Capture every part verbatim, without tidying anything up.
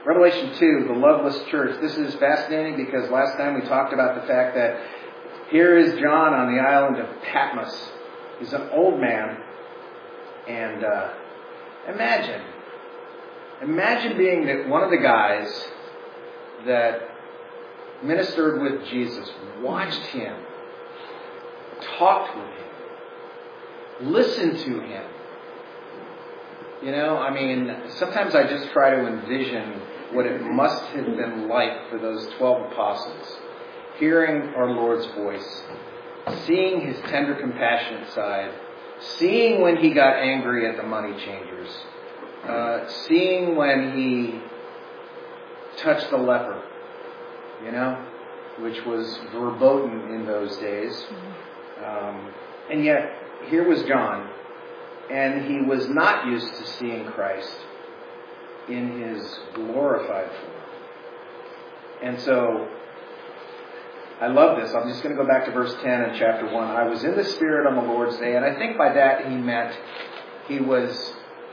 Revelation two, the loveless church. This is fascinating because last time we talked about the fact that here is John on the island of Patmos. He's an old man. And uh, imagine, imagine being the, one of the guys that ministered with Jesus, watched him, talked with him, listened to him. You know, I mean, sometimes I just try to envision what it must have been like for those twelve apostles, hearing our Lord's voice, seeing his tender, compassionate side, seeing when he got angry at the money changers, uh, seeing when he touched the leper, you know, which was verboten in those days. Um, and yet, here was John, and he was not used to seeing Christ in his glorified form. And so, I love this. I'm just going to go back to verse ten in chapter one. I was in the Spirit on the Lord's day, and I think by that he meant he was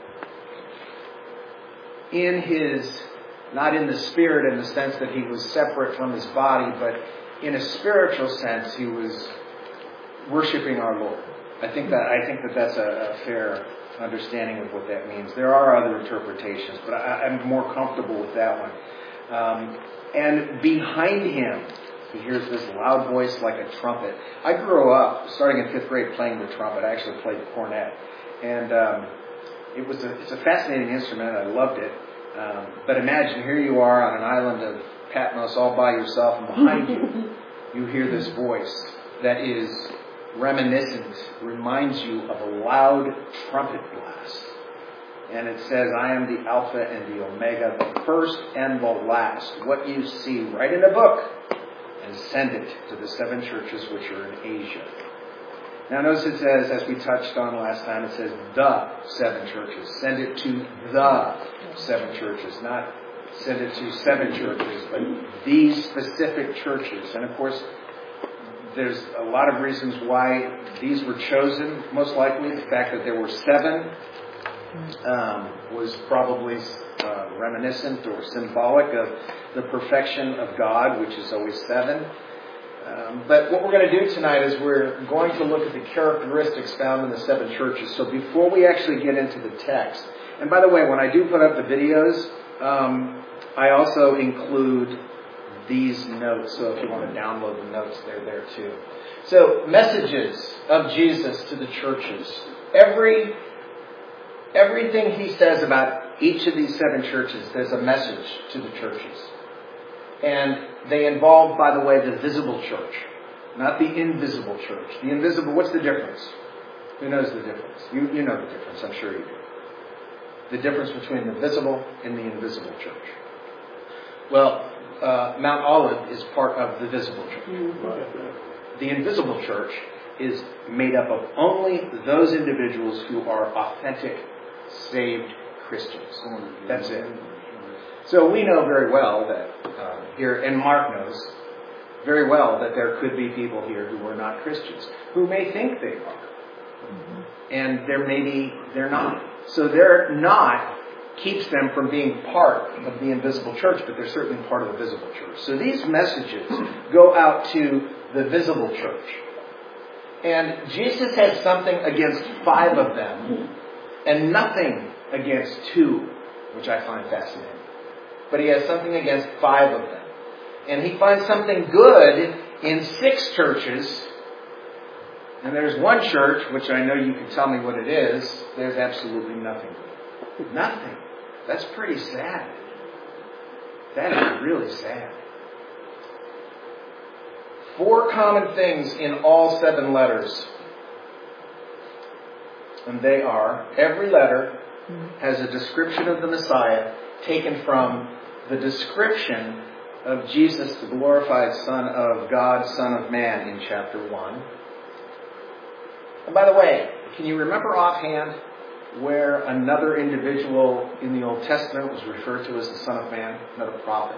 in his, not in the Spirit in the sense that he was separate from his body, but in a spiritual sense he was worshiping our Lord. I think that I think that that's a, a fair understanding of what that means. There are other interpretations, but I, I'm more comfortable with that one. Um, and behind him, he hears this loud voice like a trumpet. I grew up, starting in fifth grade, playing the trumpet. I actually played the cornet. And um, it was a, it's a fascinating instrument. I loved it. Um, but imagine, here you are on an island of Patmos all by yourself, and behind you, you hear this voice that is reminiscent, reminds you of a loud trumpet blast. And it says, I am the Alpha and the Omega, the first and the last. What you see, write in a book and send it to the seven churches which are in Asia. Now notice it says, as we touched on last time, it says the seven churches. Send it to the seven churches, not send it to seven churches, but these specific churches. And of course, there's a lot of reasons why these were chosen. Most likely, the fact that there were seven um, was probably uh, reminiscent or symbolic of the perfection of God, which is always seven. Um, but what we're going to do tonight is we're going to look at the characteristics found in the seven churches. So before we actually get into the text, and by the way, when I do put up the videos, um, I also include these notes. So if you want to download the notes, they're there too. So messages of Jesus to the churches. Every everything he says about each of these seven churches, there's a message to the churches. And they involve, by the way, the visible church, not the invisible church. The invisible, what's the difference? Who knows the difference? You, you know the difference, I'm sure you do. The difference between the visible and the invisible church. Well, uh, Mount Olive is part of the visible church. Mm-hmm. The invisible church is made up of only those individuals who are authentic, saved Christians. That's it. So we know very well that uh, here, and Mark knows very well that there could be people here who are not Christians, who may think they are. Mm-hmm. And there may be, they're not. So they're not keeps them from being part of the invisible church, but they're certainly part of the visible church. So these messages go out to the visible church. And Jesus has something against five of them and nothing against two, which I find fascinating. But he has something against five of them. And he finds something good in six churches. And there's one church, which I know you can tell me what it is, there's absolutely nothing. Nothing. That's pretty sad. That is really sad. Four common things in all seven letters. And they are, every letter has a description of the Messiah taken from the description of Jesus, the glorified Son of God, Son of Man, in chapter one. And by the way, can you remember offhand where another individual in the Old Testament was referred to as the Son of Man, another prophet?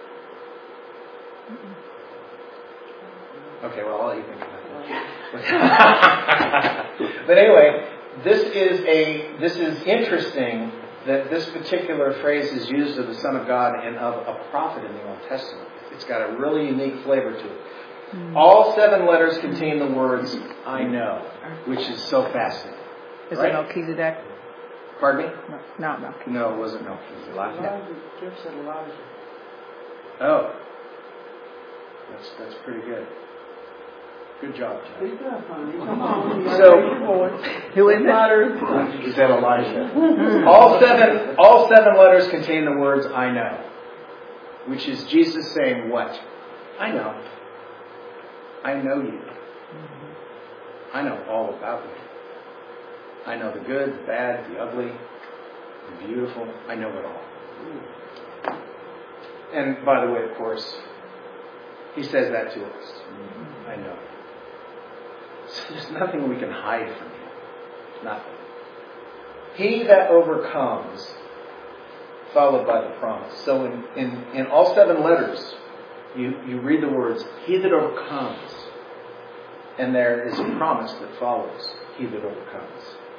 Okay, well, I'll let you think about that. But anyway, this is a this is interesting that this particular phrase is used of the Son of God and of a prophet in the Old Testament. It's got a really unique flavor to it. Mm. All seven letters contain the words, I know, which is so fascinating. Is right? it Melchizedek? Pardon me? No, not Melchizedek. No, it wasn't Melchizedek. Elijah. Jeff said Elijah. Oh. That's, that's pretty good. Good job, Jeff. He's not funny. Come on. So, who is it? He said Elijah. all seven, all seven letters contain the words, I know. Which is Jesus saying what? I know. I know you. I know all about you. I know the good, the bad, the ugly, the beautiful. I know it all. And by the way, of course, he says that to us. I know. So there's nothing we can hide from him. Nothing. He that overcomes, followed by the promise. So in, in, in all seven letters, you, you read the words, he that overcomes. And there is a promise that follows, he that overcomes.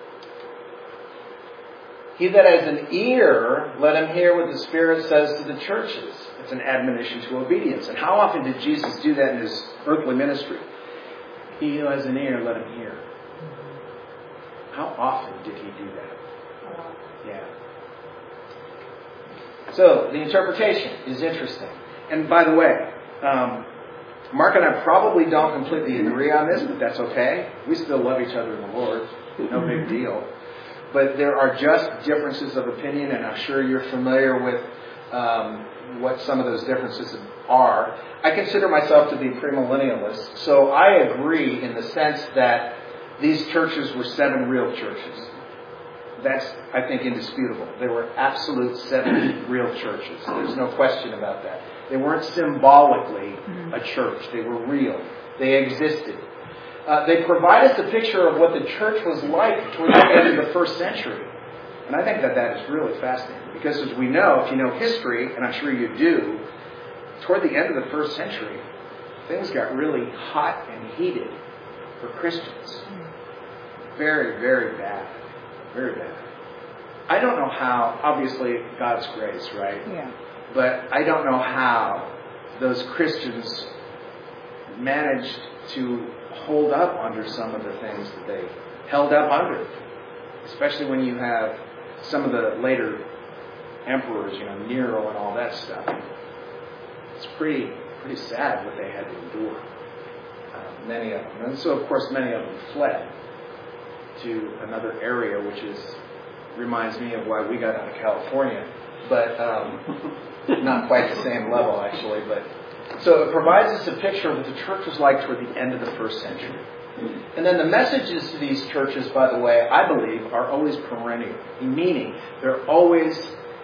He that has an ear, let him hear what the Spirit says to the churches. It's an admonition to obedience. And how often did Jesus do that in his earthly ministry? He who has an ear, let him hear. How often did he do that? Yeah. So, the interpretation is interesting. And by the way, um, Mark and I probably don't completely agree on this, but that's okay. We still love each other in the Lord. No big deal. But there are just differences of opinion, and I'm sure you're familiar with um, what some of those differences are. I consider myself to be premillennialist, so I agree in the sense that these churches were seven real churches. That's, I think, indisputable. They were absolute seven real churches. There's no question about that. They weren't symbolically a church. They were real. They existed. Uh, they provide us a picture of what the church was like toward the end of the first century. And I think that that is really fascinating. Because as we know, if you know history, and I'm sure you do, toward the end of the first century, things got really hot and heated for Christians. Very, very bad. Very bad. I don't know how, obviously God's grace, right? Yeah. But I don't know how those Christians managed to hold up under some of the things that they held up under. Especially when you have some of the later emperors, you know, Nero and all that stuff. It's pretty pretty sad what they had to endure. Uh, many of them. And so, of course, many of them fled to another area, which is reminds me of why we got out of California. But um, not quite the same level, actually. But so it provides us a picture of what the church was like toward the end of the first century. And then the messages to these churches, by the way, I believe, are always perennial. Meaning, they're always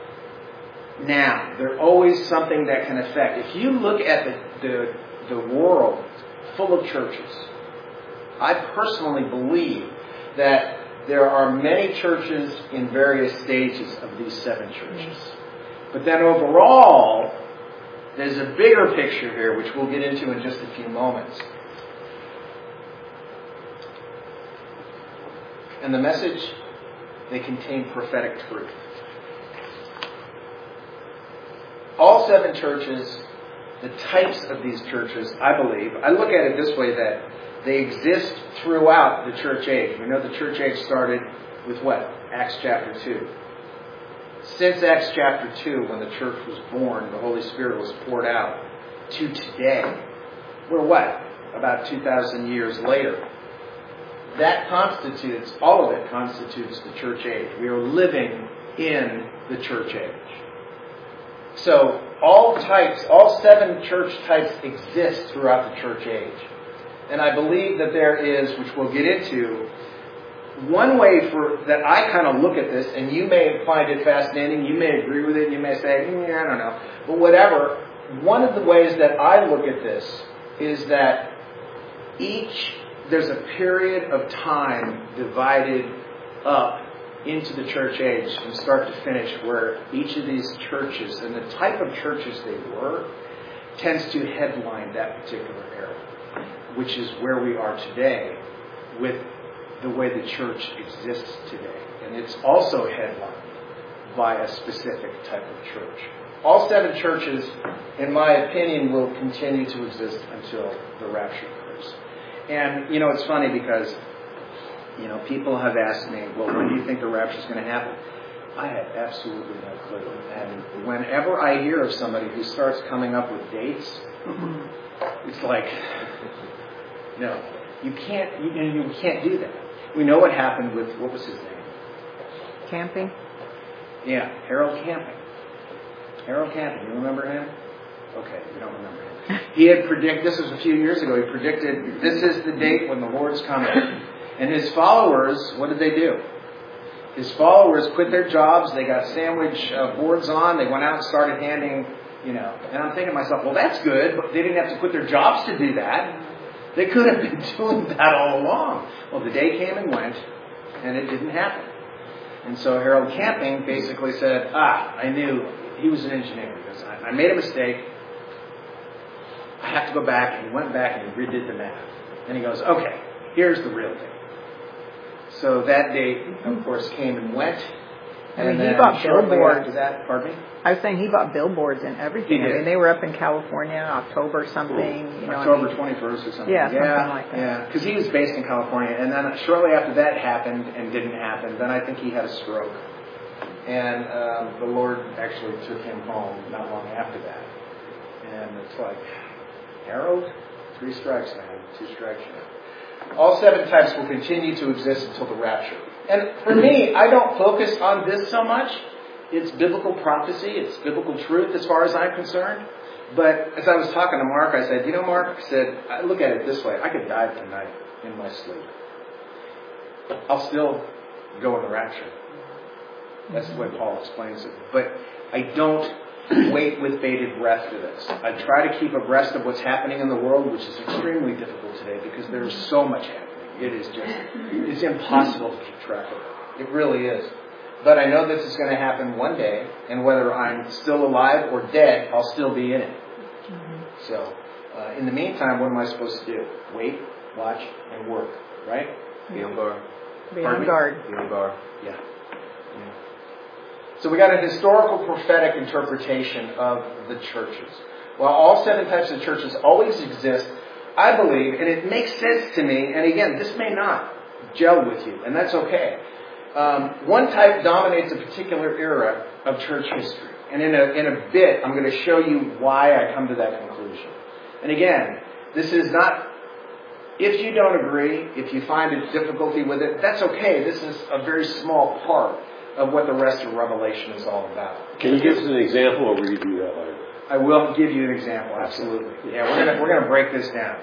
now. They're always something that can affect. If you look at the, the, the world full of churches, I personally believe that there are many churches in various stages of these seven churches. But then overall, there's a bigger picture here, which we'll get into in just a few moments. And the message, they contain prophetic truth. All seven churches, the types of these churches, I believe, I look at it this way, that they exist throughout the church age. We know the church age started with what? Acts chapter two. Since Acts chapter two, when the church was born, the Holy Spirit was poured out, to today, we're what? About two thousand years later. That constitutes, all of it constitutes the church age. We are living in the church age. So all types, all seven church types exist throughout the church age. And I believe that there is, which we'll get into, one way for that I kind of look at this, and you may find it fascinating, you may agree with it, you may say, mm, I don't know, but whatever. One of the ways that I look at this is that each, there's a period of time divided up into the church age from start to finish where each of these churches and the type of churches they were tends to headline that particular era, which is where we are today with the way the church exists today. And it's also headlined by a specific type of church. All seven churches, in my opinion, will continue to exist until the rapture occurs. And, you know, it's funny because, you know, people have asked me, well, when do you think the rapture is going to happen? I have absolutely no clue. And whenever I hear of somebody who starts coming up with dates, it's like, no, you can't, you, you can't do that. We know what happened with, what was his name? Camping? Yeah, Harold Camping. Harold Camping, you remember him? Okay, you don't remember him. He had predicted, this was a few years ago, he predicted, this is the date when the Lord's coming. And his followers, what did they do? His followers quit their jobs, they got sandwich uh, boards on, they went out and started handing, you know, and I'm thinking to myself, well, that's good, but they didn't have to quit their jobs to do that. They could have been doing that all along. Well, the day came and went, and it didn't happen. And so Harold Camping basically said, ah, I knew, he was an engineer, because I, I made a mistake, I have to go back, and he went back and he redid the math. And he goes, okay, here's the real date. So that date, of course, came and went. I mean, and he bought shortly billboards. after that, pardon me? I was saying he bought billboards and everything. He did. I mean, they were up in California, October something. You know, October I mean, twenty-first or something. Yeah, something yeah, like that. Yeah, because he was based in California. And then shortly after that happened and didn't happen, then I think he had a stroke. And um, the Lord actually took him home not long after that. And it's like, Harold, three strikes, man. Two strikes, man. All seven types will continue to exist until the rapture. And for me, I don't focus on this so much. It's biblical prophecy. It's biblical truth as far as I'm concerned. But as I was talking to Mark, I said, you know, Mark, I said, I look at it this way. I could die tonight in my sleep. I'll still go in the rapture. That's the way Paul explains it. But I don't wait with bated breath for this. I try to keep abreast of what's happening in the world, which is extremely difficult today because there's so much happening. It is just, it's impossible to keep track of it. It really is. But I know this is going to happen one day, and whether I'm still alive or dead, I'll still be in it. Mm-hmm. So, uh, in the meantime, what am I supposed to do? Wait, watch, and work, right? Be on guard. Be on guard. Be on guard, yeah. yeah. So we got a historical prophetic interpretation of the churches. While all seven types of churches always exist, I believe, and it makes sense to me, and again, this may not gel with you, and that's okay. Um, one type dominates a particular era of church history. And in a, in a bit, I'm going to show you why I come to that conclusion. And again, this is not, if you don't agree, if you find a difficulty with it, that's okay. This is a very small part of what the rest of Revelation is all about. Can you give us an example, or will you do that later? I will give you an example, absolutely. Yeah, we're gonna we're gonna break this down.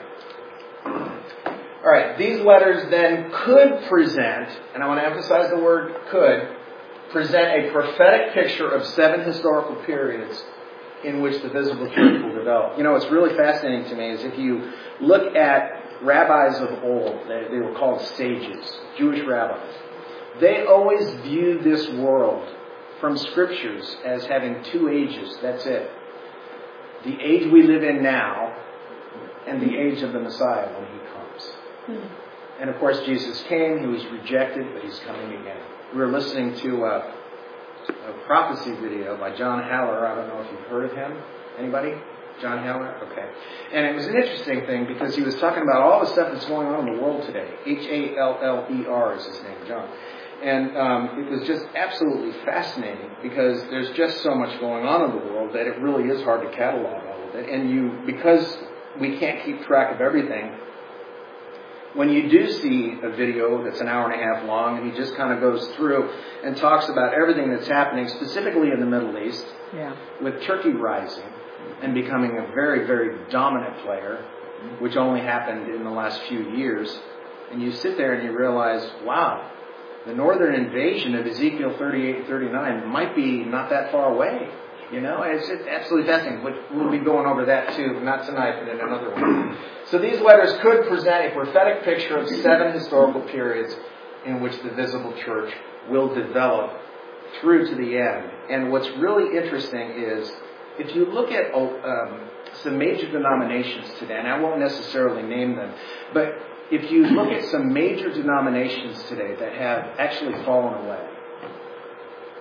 All right, these letters then could present, and I want to emphasize the word could, present a prophetic picture of seven historical periods in which the visible church will develop. You know, what's really fascinating to me is if you look at rabbis of old, they, they were called sages, Jewish rabbis. They always viewed this world from scriptures as having two ages. That's it. The age we live in now and the age of the Messiah when he comes. Mm-hmm. And of course, Jesus came. He was rejected, but he's coming again. We were listening to a, a prophecy video by John Haller. I don't know if you've heard of him. Anybody? John Haller? Okay. And it was an interesting thing because he was talking about all the stuff that's going on in the world today. H A L L E R is his name, John. And um, it was just absolutely fascinating because there's just so much going on in the world that it really is hard to catalog all of it. And you, because we can't keep track of everything, when you do see a video that's an hour and a half long and he just kind of goes through and talks about everything that's happening, specifically in the Middle East, yeah. with Turkey rising and becoming a very, very dominant player, which only happened in the last few years, and you sit there and you realize, wow, the northern invasion of Ezekiel thirty-eight and thirty-nine might be not that far away. You know, it's, it's absolutely fascinating. But we'll be going over that too, not tonight, but in another one. So these letters could present a prophetic picture of seven historical periods in which the visible church will develop through to the end. And what's really interesting is, if you look at um, some major denominations today, and I won't necessarily name them, but if you look at some major denominations today that have actually fallen away,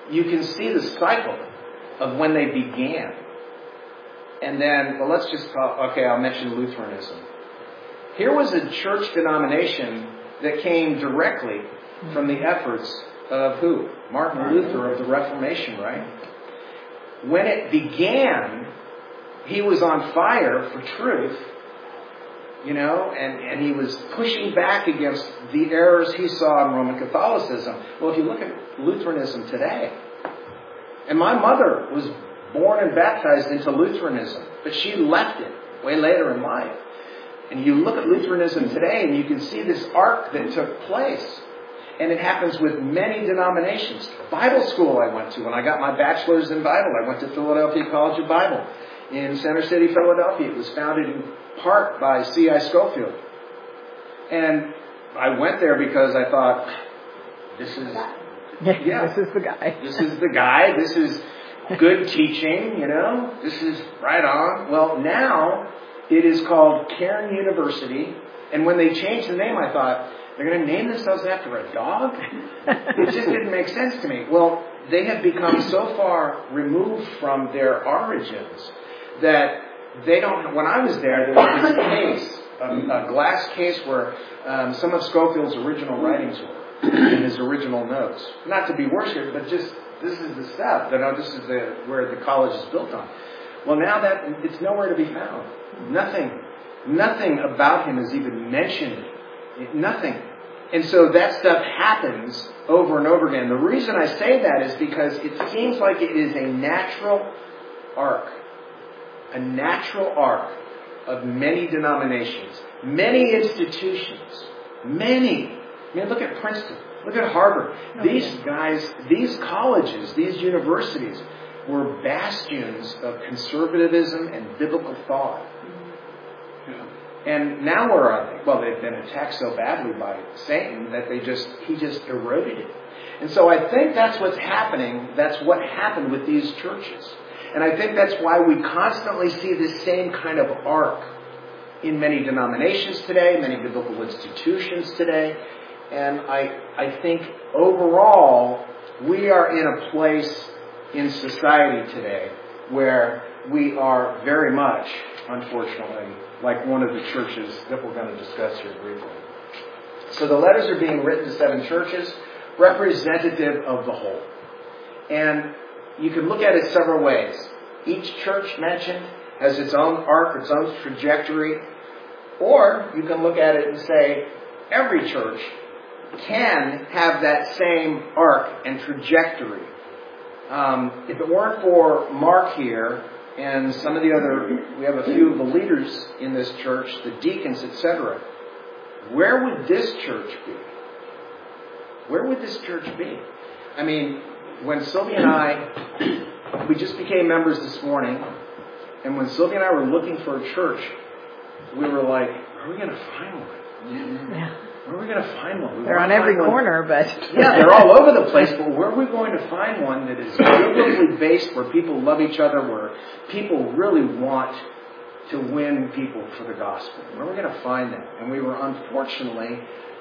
you can see the cycle of when they began. And then, well, let's just call, okay, I'll mention Lutheranism. Here was a church denomination that came directly from the efforts of who? Martin Luther of the Reformation, right? When it began, he was on fire for truth, you know, and, and he was pushing back against the errors he saw in Roman Catholicism. Well, if you look at Lutheranism today, and my mother was born and baptized into Lutheranism, but she left it way later in life. And you look at Lutheranism today and you can see this arc that took place. And it happens with many denominations. Bible school I went to when I got my bachelor's in Bible. I went to Philadelphia College of Bible in Center City, Philadelphia. It was founded in part by C I Scofield. And I went there because I thought, this is, yeah, this is the guy. This is the guy. This is good teaching, you know. This is right on. Well, now it is called Cairn University. And when they changed the name, I thought, they're going to name themselves after a dog? It just didn't make sense to me. Well, they have become so far removed from their origins that they don't... When I was there, there was this case, a, a glass case where um, some of Scofield's original writings were, in his original notes. Not to be worshipped, but just, this is the stuff. You know, this is the, where the college is built on. Well, now that it's nowhere to be found. Nothing. Nothing about him is even mentioned. Nothing. And so that stuff happens over and over again. The reason I say that is because it seems like it is a natural arc. A natural arc of many denominations. Many institutions. Many. I mean, look at Princeton. Look at Harvard. These guys, these colleges, these universities were bastions of conservatism and biblical thought. And now where are they? Well, they've been attacked so badly by Satan that they just he just eroded it. And so I think that's what's happening. That's what happened with these churches. And I think that's why we constantly see this same kind of arc in many denominations today, many biblical institutions today. And I I think overall we are in a place in society today where we are very much, unfortunately, like one of the churches that we're going to discuss here briefly. So the letters are being written to seven churches, representative of the whole. And you can look at it several ways. Each church mentioned has its own arc, its own trajectory. Or you can look at it and say, every church can have that same arc and trajectory. Um, if it weren't for Mark here, and some of the other, we have a few of the leaders in this church, the deacons, et cetera. Where would this church be? Where would this church be? I mean, when Sylvia and I, we just became members this morning, and when Sylvia and I were looking for a church, we were like, are we going to find one? Yeah. Where are we going to find one? We they're on every corner, one. but... Yeah, they're all over the place, but where are we going to find one that is biblically based, where people love each other, where people really want to win people for the gospel? Where are we going to find that? And we were unfortunately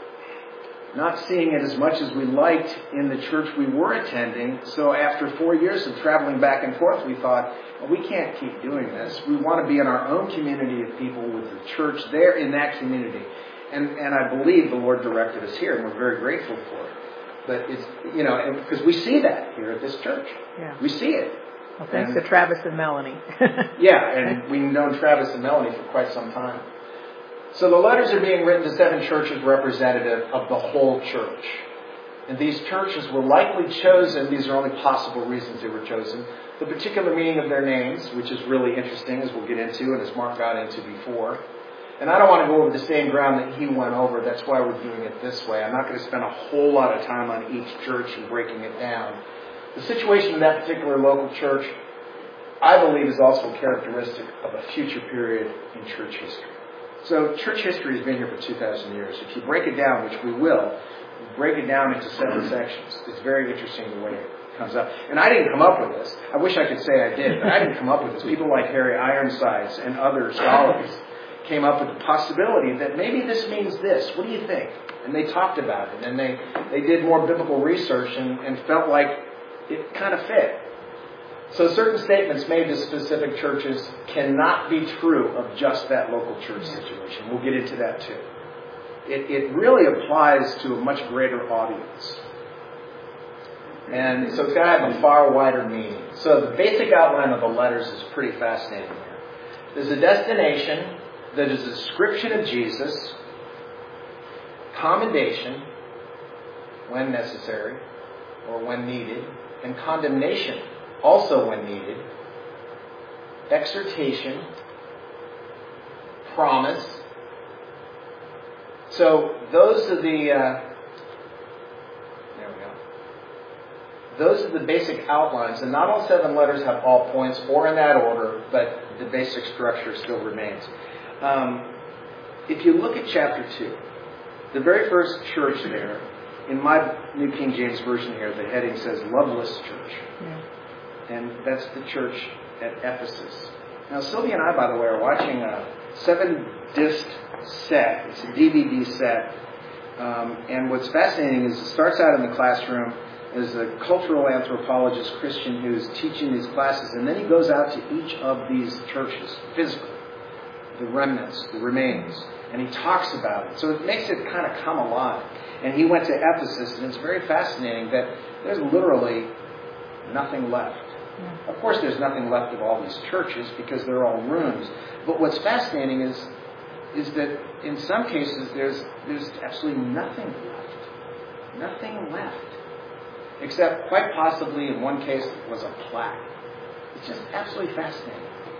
not seeing it as much as we liked in the church we were attending. So after four years of traveling back and forth, we thought, well, we can't keep doing this. We want to be in our own community of people with the church there in that community. And and I believe the Lord directed us here, and we're very grateful for it. But it's, you know, because we see that here at this church. Yeah. We see it. Well, thanks and, to Travis and Melanie. Yeah, and we've known Travis and Melanie for quite some time. So the letters are being written to seven churches representative of the whole church. And these churches were likely chosen, these are only possible reasons they were chosen, the particular meaning of their names, which is really interesting, as we'll get into, and as Mark got into before. And I don't want to go over the same ground that he went over. That's why we're doing it this way. I'm not going to spend a whole lot of time on each church and breaking it down. The situation in that particular local church, I believe, is also characteristic of a future period in church history. So church history has been here for two thousand years. If you break it down, which we will, break it down into seven sections. It's very interesting the way it comes up. And I didn't come up with this. I wish I could say I did, but I didn't come up with this. People like Harry Ironsides and other scholars came up with the possibility that maybe this means this. What do you think? And they talked about it. And they, they did more biblical research and, and felt like it kind of fit. So certain statements made to specific churches cannot be true of just that local church situation. We'll get into that too. It, it really applies to a much greater audience. And so it's got to have a far wider meaning. So the basic outline of the letters is pretty fascinating here. There's a destination that is a description of Jesus, commendation when necessary or when needed, and condemnation also when needed, exhortation, promise. So those are the uh, there we go. Those are the basic outlines, and not all seven letters have all points or in that order, but the basic structure still remains. Um, if you look at chapter two, the very first church there, in my New King James Version here, the heading says Loveless Church. Yeah. And that's the church at Ephesus. Now, Sylvia and I, by the way, are watching a seven-disc set. It's a D V D set. Um, and what's fascinating is it starts out in the classroom as a cultural anthropologist Christian who's teaching these classes, and then he goes out to each of these churches physically, the remnants, the remains, and he talks about it. So it makes it kind of come alive. And he went to Ephesus, and it's very fascinating that there's literally nothing left. Yeah. Of course, there's nothing left of all these churches because they're all ruins. But what's fascinating is is that in some cases there's there's absolutely nothing left. Nothing left. Except quite possibly in one case was a plaque. It's just absolutely fascinating.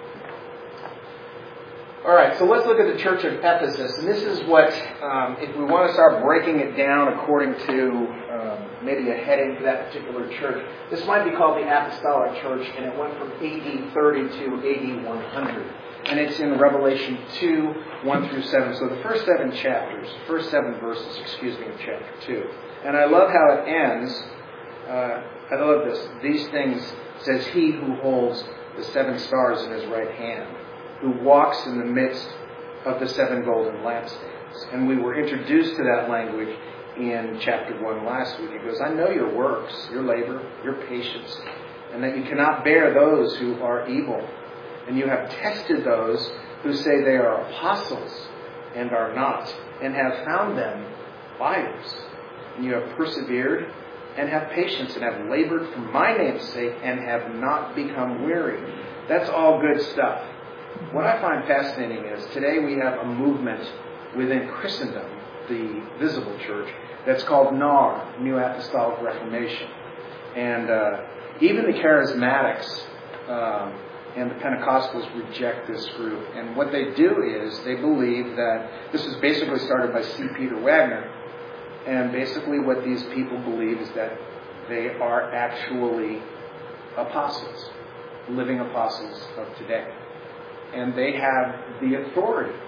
All right, so let's look at the church of Ephesus. And this is what, um, if we want to start breaking it down according to um, maybe a heading for that particular church, this might be called the Apostolic Church, and it went from A D thirty to A D one hundred. And it's in Revelation two, one through seven. So the first seven chapters, first seven verses, excuse me, of chapter two. And I love how it ends. Uh, I love this. These things says he who holds the seven stars in his right hand, who walks in the midst of the seven golden lampstands. And we were introduced to that language in chapter one last week. It goes, I know your works, your labor, your patience, and that you cannot bear those who are evil. And you have tested those who say they are apostles and are not, and have found them liars. And you have persevered and have patience and have labored for my name's sake and have not become weary. That's all good stuff. What I find fascinating is today we have a movement within Christendom, the visible church, that's called N A R, New Apostolic Reformation. And uh, even the charismatics um, and the Pentecostals reject this group. And what they do is they believe that this was basically started by C. Peter Wagner. And basically what these people believe is that they are actually apostles, living apostles of today. And they have the authority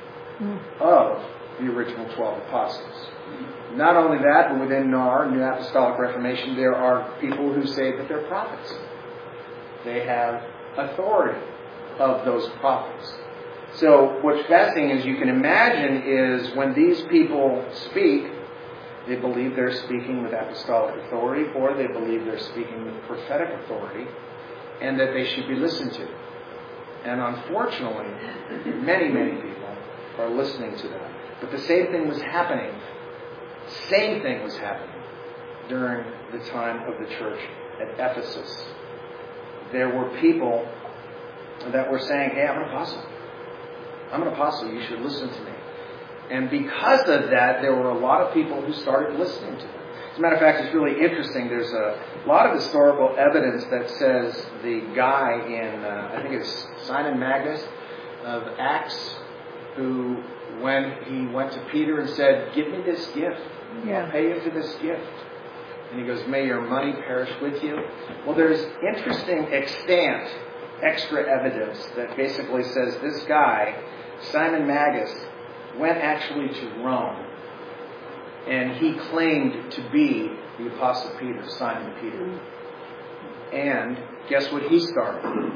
of the original twelve apostles. Not only that, but within N A R, New Apostolic Reformation, there are people who say that they're prophets. They have authority of those prophets. So what's fascinating is you can imagine is when these people speak, they believe they're speaking with apostolic authority, or they believe they're speaking with prophetic authority, and that they should be listened to. And unfortunately, many, many people are listening to them. But the same thing was happening. Same thing was happening during the time of the church at Ephesus. There were people that were saying, hey, I'm an apostle. I'm an apostle. You should listen to me. And because of that, there were a lot of people who started listening to them. As a matter of fact, it's really interesting. There's a lot of historical evidence that says the guy in, uh, I think it's Simon Magus of Acts, who, when he went to Peter and said, give me this gift. Yeah. I'll pay you for this gift. And he goes, may your money perish with you. Well, there's interesting extant, extra evidence that basically says this guy, Simon Magus, went actually to Rome. And he claimed to be the Apostle Peter, Simon Peter. And guess what he started?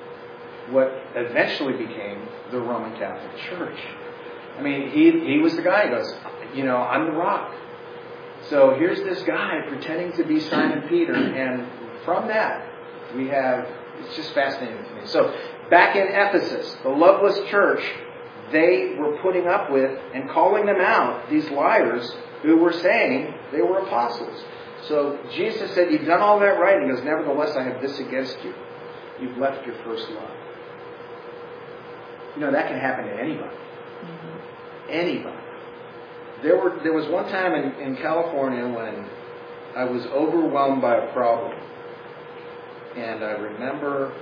What eventually became the Roman Catholic Church. I mean, he he was the guy who goes, you know, I'm the rock. So here's this guy pretending to be Simon Peter, and from that, we have, it's just fascinating to me. So, back in Ephesus, the loveless church, they were putting up with and calling them out, these liars who were saying they were apostles. So, Jesus said, you've done all that right. He goes, nevertheless, I have this against you. You've left your first love. You know, that can happen to anybody. Mm-hmm. Anybody. There were there was one time in, in California when I was overwhelmed by a problem. And I remember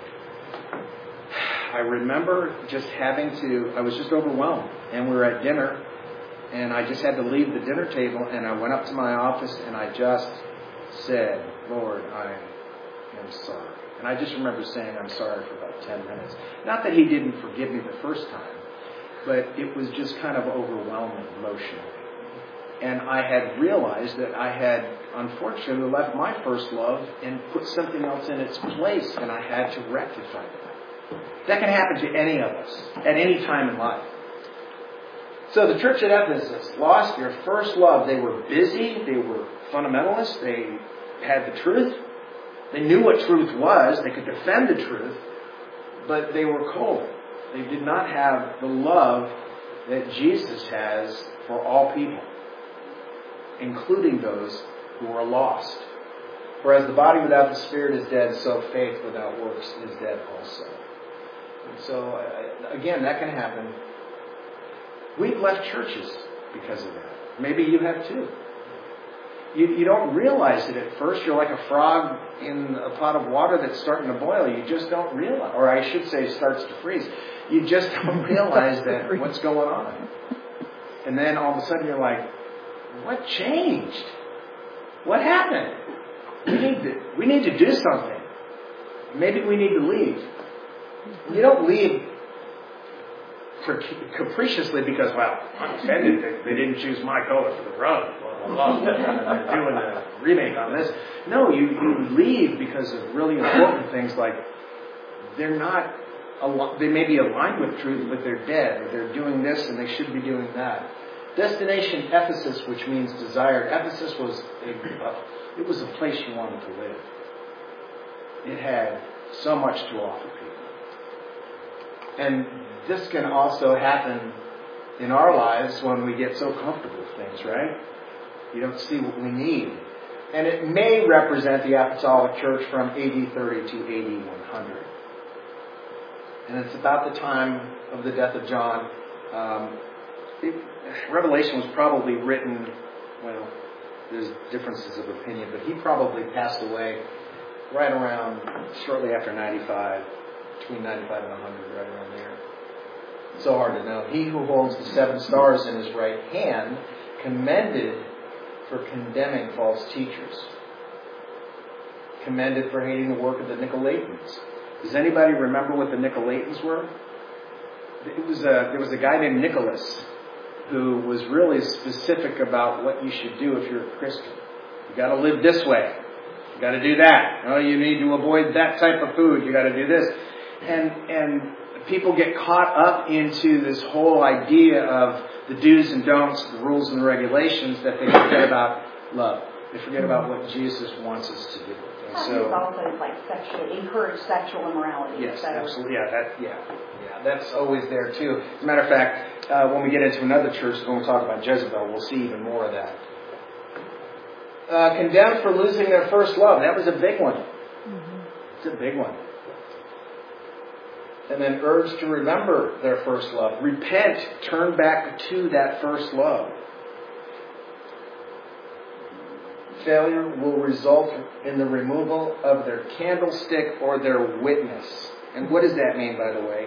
I remember just having to I was just overwhelmed. And we were at dinner, and I just had to leave the dinner table, and I went up to my office and I just said, Lord, I am sorry. And I just remember saying I'm sorry for about ten minutes. Not that he didn't forgive me the first time, but it was just kind of overwhelming emotionally. And I had realized that I had, unfortunately, left my first love and put something else in its place, and I had to rectify that. That can happen to any of us at any time in life. So the church at Ephesus lost their first love. They were busy. They were fundamentalists. They had the truth. They knew what truth was. They could defend the truth. But they were cold. They did not have the love that Jesus has for all people, including those who are lost. For as the body without the Spirit is dead, so faith without works is dead also. And so, again, that can happen. We've left churches because of that. Maybe you have too. You, you don't realize it at first. You're like a frog in a pot of water that's starting to boil. You just don't realize, or I should say starts to freeze. You just don't realize that what's going on. And then all of a sudden you're like, what changed? What happened? We need to, we need to do something. Maybe we need to leave. You don't leave capriciously because, well, I'm offended that they didn't choose my color for the rug. Blah, blah, blah. They're doing a remake on this. No, you, you leave because of really important things like they're not, they may be aligned with truth, but they're dead. Or they're doing this and they should be doing that. Destination Ephesus, which means desired. Ephesus was a, it was a place you wanted to live. It had so much to offer people. And this can also happen in our lives when we get so comfortable with things, right? You don't see what we need. And it may represent the Apostolic Church from A D thirty to A D one hundred. And it's about the time of the death of John. Um, it, Revelation was probably written, well, there's differences of opinion, but he probably passed away right around, shortly after ninety-five, between ninety-five and one hundred, right around there. So hard to know. He who holds the seven stars in his right hand, commended for condemning false teachers. Commended for hating the work of the Nicolaitans. Does anybody remember what the Nicolaitans were? It was a, there was a guy named Nicholas who was really specific about what you should do if you're a Christian. You got to live this way. You got to do that. Oh, you need to avoid that type of food. You got to do this. And and people get caught up into this whole idea of the do's and don'ts, the rules and the regulations, that they forget about love. They forget about what Jesus wants us to do. And so, it's also like sexual, encourage sexual immorality. Yes, absolutely. Yeah, that. Yeah, yeah. That's always there too. As a matter of fact, uh, when we get into another church, when we talk about Jezebel, we'll see even more of that. Uh, condemned for losing their first love. That was a big one. Mm-hmm. It's a big one. And then urged to remember their first love. Repent, turn back to that first love. Failure will result in the removal of their candlestick or their witness. And what does that mean, by the way?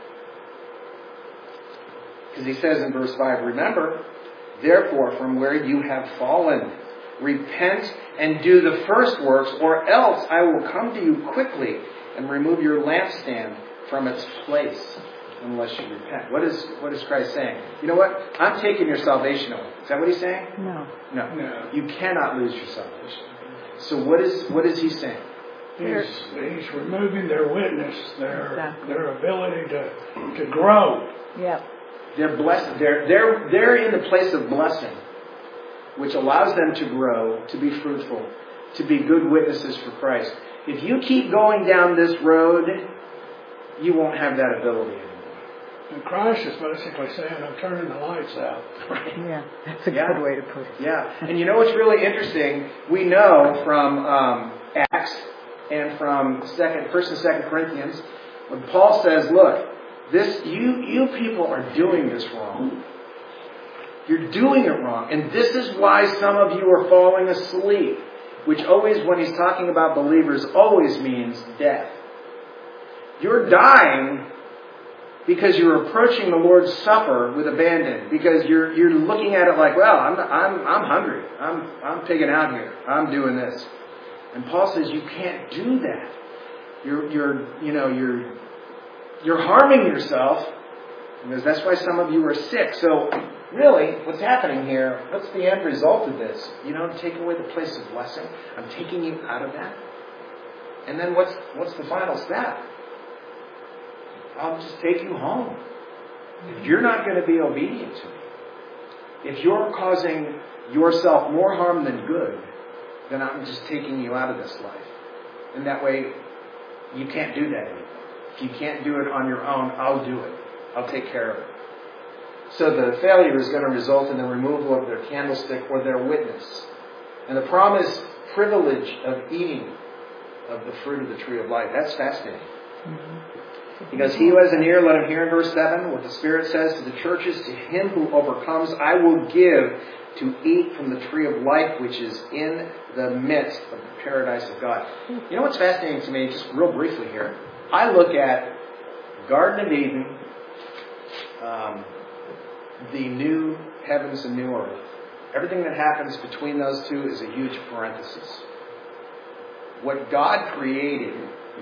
Because he says in verse five, remember, therefore, from where you have fallen, repent and do the first works, or else I will come to you quickly and remove your lampstand from its place, unless you repent. What is what is Christ saying? You know what? I'm taking your salvation away. Is that what he's saying? No. No. No. You cannot lose your salvation. So what is what is he saying? He's, he's removing their witness, their exactly. their ability to to grow. Yep. They're blessed. They're they're they're in the place of blessing, which allows them to grow, to be fruitful. to be good witnesses for Christ. If you keep going down this road, you won't have that ability anymore. And Christ is basically saying, I'm turning the lights out. Right. Yeah, that's a Yeah. good way to put it. Yeah, and you know what's really interesting? We know from um, Acts and from Second, First and Second Corinthians, when Paul says, "Look, this you you people are doing this wrong. You're doing it wrong, and this is why some of you are falling asleep." Which always, when he's talking about believers, always means death. You're dying because you're approaching the Lord's Supper with abandon. Because you're you're looking at it like, well, I'm I'm I'm hungry. I'm I'm pigging out here. I'm doing this. And Paul says you can't do that. You're you're you know you're you're harming yourself. Because that's why some of you are sick. So really, what's happening here? What's the end result of this? You know, take away the place of blessing. I'm taking you out of that. And then what's what's the final step? I'll just take you home. If you're not going to be obedient to me, if you're causing yourself more harm than good, then I'm just taking you out of this life. And that way, you can't do that anymore. If you can't do it on your own, I'll do it. I'll take care of it. So the failure is going to result in the removal of their candlestick or their witness. And the promised privilege of eating of the fruit of the tree of life. That's fascinating. Mm-hmm. Because he who has an ear, let him hear in verse seven what the Spirit says to the churches. To him who overcomes, I will give to eat from the tree of life, which is in the midst of the paradise of God. You know what's fascinating to me, just real briefly here? I look at Garden of Eden, um, the new heavens and new earth. Everything that happens between those two is a huge parenthesis. What God created,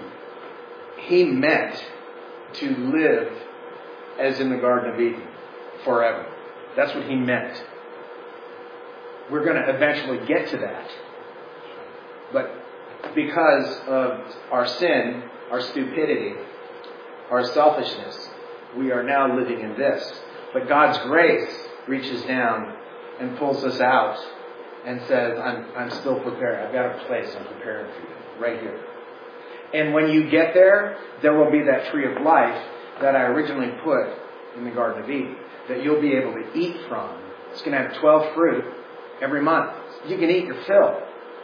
He meant to live as in the Garden of Eden forever. That's what He meant. We're going to eventually get to that. But because of our sin, our stupidity, our selfishness, we are now living in this. But God's grace reaches down and pulls us out and says, I'm, I'm still prepared. I've got a place I'm preparing for you right here. And when you get there, there will be that tree of life that I originally put in the Garden of Eden that you'll be able to eat from. It's going to have twelve fruit every month. You can eat your fill.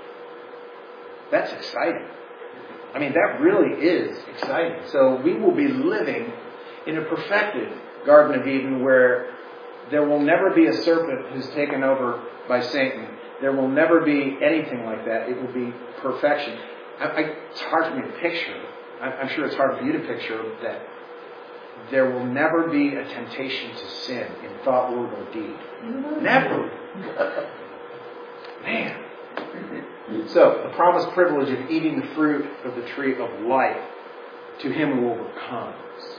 That's exciting. I mean, that really is exciting. So we will be living in a perfected Garden of Eden where there will never be a serpent who's taken over by Satan. There will never be anything like that. It will be perfection. I, I, it's hard for me to picture. I, I'm sure it's hard for you to picture that there will never be a temptation to sin in thought, word, or deed. Never. Man. So, the promised privilege of eating the fruit of the tree of life to him who overcomes.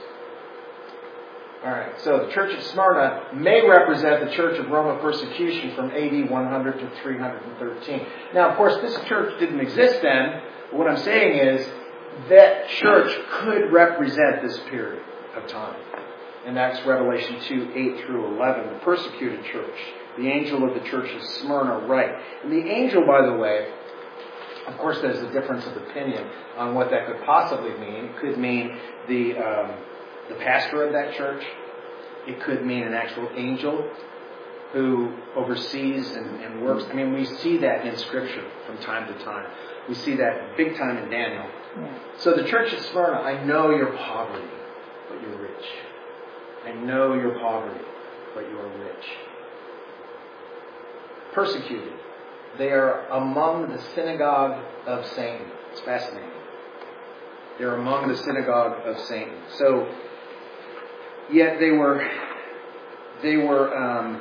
Alright, so the church at Smyrna may represent the church of Roman persecution from A D one hundred to three hundred thirteen. Now, of course, this church didn't exist then. What I'm saying is that church could represent this period of time. And that's Revelation two, eight through eleven, the persecuted church. The angel of the church of Smyrna, right. And the angel, by the way, of course there's a difference of opinion on what that could possibly mean. It could mean the um, the pastor of that church. It could mean an actual angel who oversees and, and works. I mean, we see that in Scripture from time to time. We see that big time in Daniel. Yeah. So the church at Smyrna, I know your poverty, but you're rich. I know your poverty, but you are rich. Persecuted. They are among the synagogue of Satan. It's fascinating. They're among the synagogue of Satan. So, yet they were, they were um,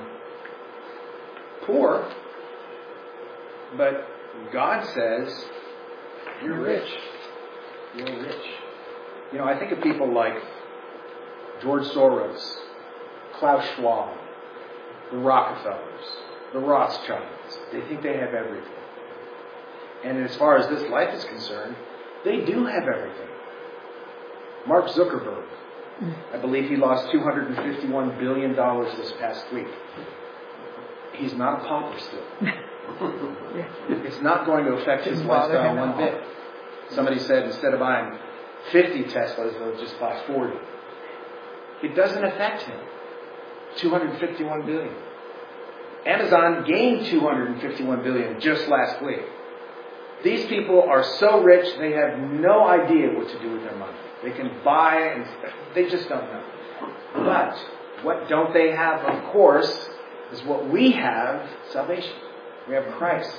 poor, but God says, you're rich. You're rich. You know, I think of people like George Soros, Klaus Schwab, the Rockefellers, the Rothschilds. They think they have everything. And as far as this life is concerned, they do have everything. Mark Zuckerberg, I believe he lost two hundred fifty-one billion dollars this past week. He's not a pauper still. It's not going to affect his Didn't bother lifestyle him one at all. bit. Somebody said instead of buying fifty Teslas, they'll just buy forty. It doesn't affect him. two hundred fifty-one billion. Amazon gained two hundred fifty-one billion just last week. These people are so rich, they have no idea what to do with their money. They can buy and they just don't know. But what don't they have, of course, is what we have, salvation. We have Christ.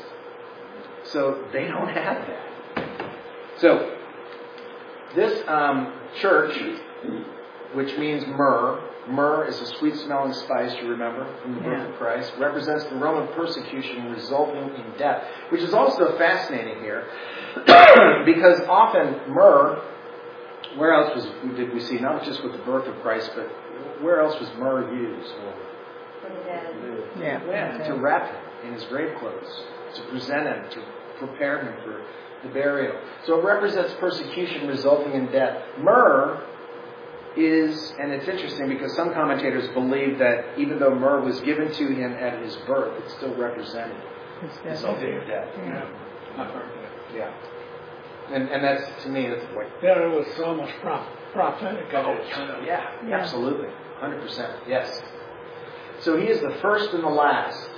So they don't have that. So this um, church, which means myrrh, myrrh is a sweet-smelling spice, you remember, from the birth Yeah. of Christ, represents the Roman persecution resulting in death, which is also fascinating here, because often myrrh, where else was did we see, not just with the birth of Christ, but where else was myrrh used? For the dead. Yeah. Yeah, to wrap him in his grave clothes, to present him, to prepare him for the burial. So it represents persecution resulting in death. Myrrh is, and it's interesting because some commentators believe that even though myrrh was given to him at his birth, it still represented his ultimate death. Yeah, I've heard that. Yeah. And and that's, to me, that's like, Yeah, it was almost pro- prophetic at its time. yeah, Yeah. absolutely. one hundred percent. Yes. So he is the first and the last.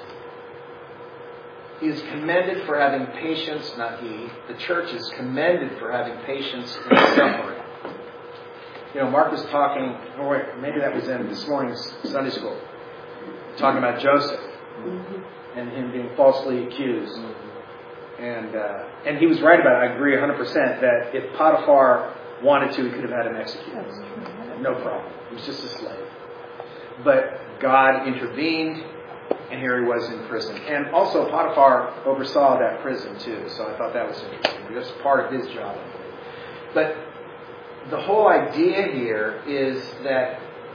He is commended for having patience, not he. The church is commended for having patience in suffering. You know, Mark was talking, oh wait, maybe that was in this morning's Sunday school, talking about Joseph and him being falsely accused. And uh, and he was right about it. I agree one hundred percent that if Potiphar wanted to, he could have had him executed. No problem. He was just a slave. But God intervened, and here he was in prison. And also Potiphar oversaw that prison too, so I thought that was interesting. That's part of his job. But the whole idea here is that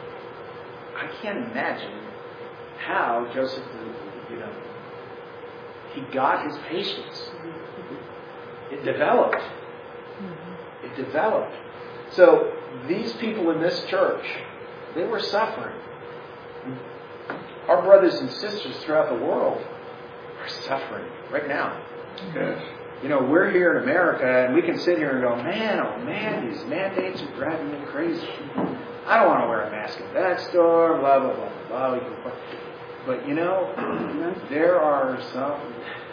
I can't imagine how Joseph, you know, he got his patience. It developed. It developed. So these people in this church, they were suffering. Our brothers and sisters throughout the world are suffering right now. Yes. You know, we're here in America and we can sit here and go, man, oh man, these mandates are driving me crazy. I don't want to wear a mask at that store, blah, blah, blah, blah, blah. But you know, there are some,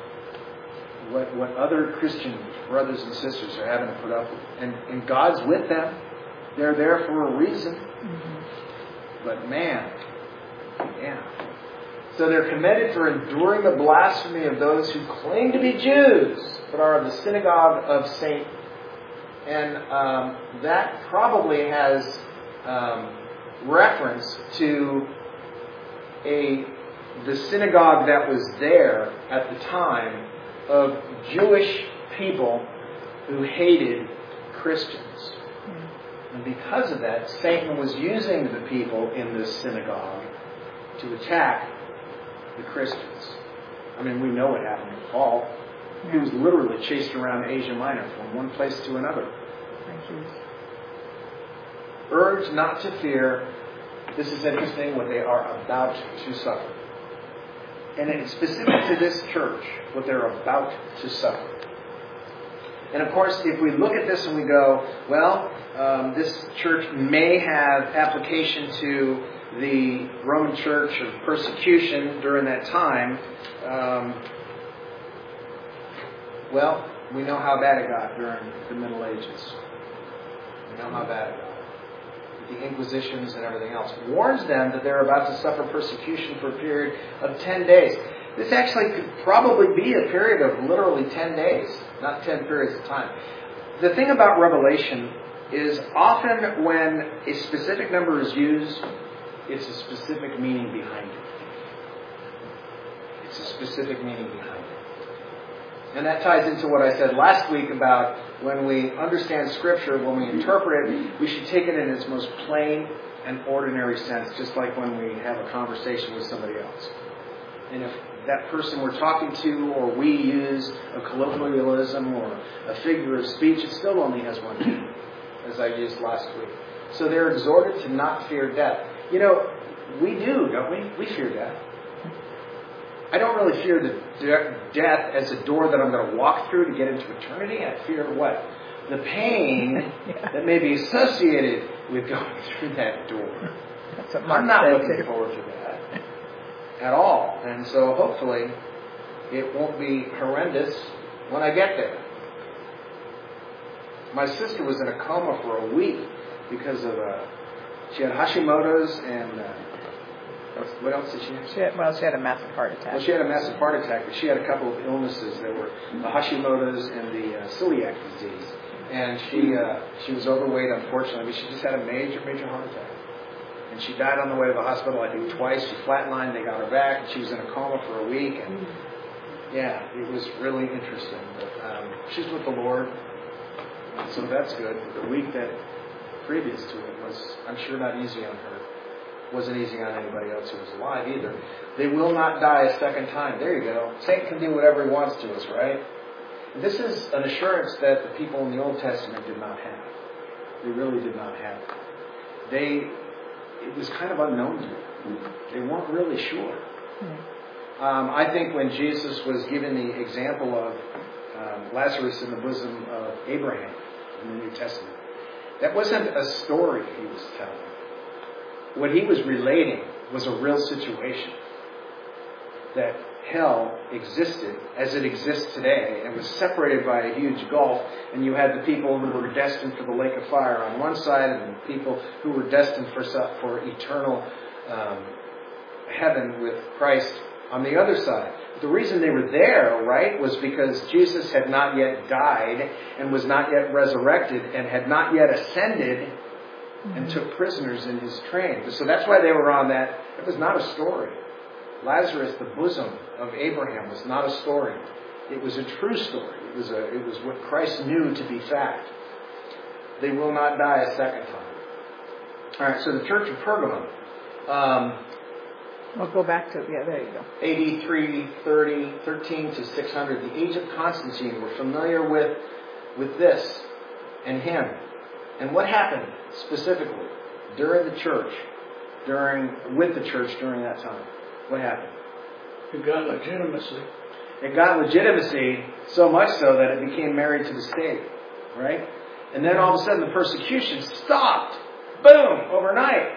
what what other Christian brothers and sisters are having to put up with. And, and God's with them. They're there for a reason. Mm-hmm. But man, yeah. So they're commended for enduring the blasphemy of those who claim to be Jews, but are of the synagogue of Satan. And um, that probably has um, reference to a the synagogue that was there at the time of Jewish people who hated Christians. And because of that, Satan was using the people in this synagogue to attack the Christians. I mean, we know what happened to Paul. He was literally chased around Asia Minor from one place to another. Urge not to fear. This is interesting, what they are about to suffer. And it's specific to this church, what they're about to suffer. And of course, if we look at this and we go, well, um, this church may have application to the Roman church of persecution during that time. Um, well, we know how bad it got during the Middle Ages. We know how bad it got. The Inquisitions and everything else. It warns them that they're about to suffer persecution for a period of ten days. This actually could probably be a period of literally ten days, not ten periods of time. The thing about Revelation is often when a specific number is used, it's a specific meaning behind it. It's a specific meaning behind it. And that ties into what I said last week about when we understand Scripture, when we interpret it, we should take it in its most plain and ordinary sense, just like when we have a conversation with somebody else. And if that person we're talking to, or we use a colloquialism or a figure of speech, it still only has one meaning, as I used last week. So they're exhorted to not fear death. You know, we do, don't we? We fear death. I don't really fear the de- death as a door that I'm going to walk through to get into eternity. I fear what? The pain yeah. that may be associated with going through that door. That's what Mark I'm not said looking too. forward to that at all. And so hopefully it won't be horrendous when I get there. My sister was in a coma for a week because of, uh, she had Hashimoto's and, uh, what else did she have? She had, well, she had a massive heart attack. Well, she had a massive heart attack, but she had a couple of illnesses that were the Hashimoto's and the uh, celiac disease. And she uh, she was overweight, unfortunately, but she just had a major, major heart attack. And she died on the way to the hospital, I think twice. She flatlined, they got her back, and she was in a coma for a week. And yeah, it was really interesting. But um, she's with the Lord, so that's good. The week that previous to it was, I'm sure, not easy on her. Wasn't easy on anybody else who was alive either. They will not die a second time. There you go. Satan can do whatever he wants to us, right? This is an assurance that the people in the Old Testament did not have. They really did not have. They, it was kind of unknown to them. They weren't really sure. Um, I think when Jesus was given the example of um, Lazarus in the bosom of Abraham in the New Testament, that wasn't a story he was telling. What he was relating was a real situation. That hell existed as it exists today and was separated by a huge gulf, and you had the people who were destined for the lake of fire on one side and the people who were destined for, for eternal um, heaven with Christ on the other side. The reason they were there, right, was because Jesus had not yet died and was not yet resurrected and had not yet ascended and took prisoners in his train. So that's why they were on that. It was not a story. Lazarus, the bosom of Abraham, was not a story. It was a true story. It was a, it was what Christ knew to be fact. They will not die a second time. All right, so the Church of Pergamum. Um, We'll go back to, yeah, there you go. A D three thirty, thirteen to six hundred. The age of Constantine. We're familiar with, with this and him. And what happened specifically during the church, during with the church during that time? What happened? It got legitimacy. It got legitimacy so much so that it became married to the state, right? And then all of a sudden the persecution stopped. Boom! Overnight.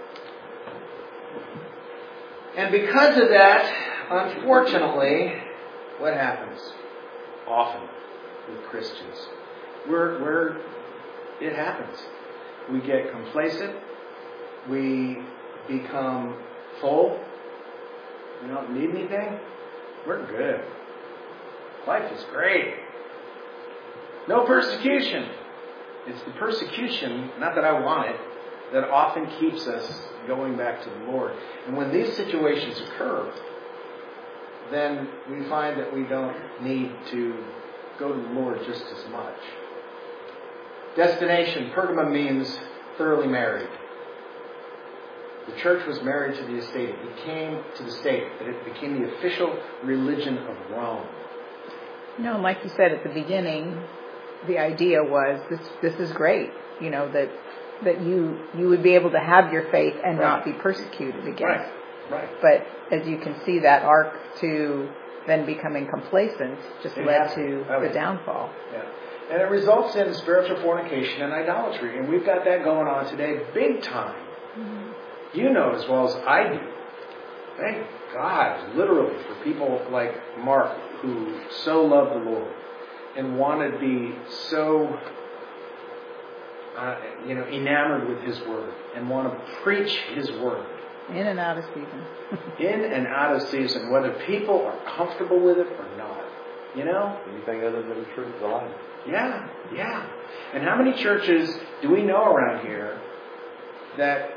And because of that, unfortunately, what happens? Often with Christians. We're, we're, it happens. We get complacent. We become full. We don't need anything. We're good. Life is great. No persecution. It's the persecution, not that I want it, that often keeps us going back to the Lord. And when these situations occur, then we find that we don't need to go to the Lord just as much. Destination. Pergamum means thoroughly married. The church was married to the estate. It became to the state that it became the official religion of Rome. You know, like you said at the beginning, the idea was this this is great. You know, that that you you would be able to have your faith and Right. not be persecuted against. Right. Right. But as you can see, that arc to then becoming complacent just It led has to to. the downfall. Yeah. And it results in spiritual fornication and idolatry. And we've got that going on today big time. Mm-hmm. You know as well as I do. Thank God, literally, for people like Mark who so love the Lord and want to be so uh, you know, enamored with His Word and want to preach His Word. In and out of season. In and out of season, whether people are comfortable with it or not. You know? Anything other than the truth is a lie. Yeah, yeah. And how many churches do we know around here that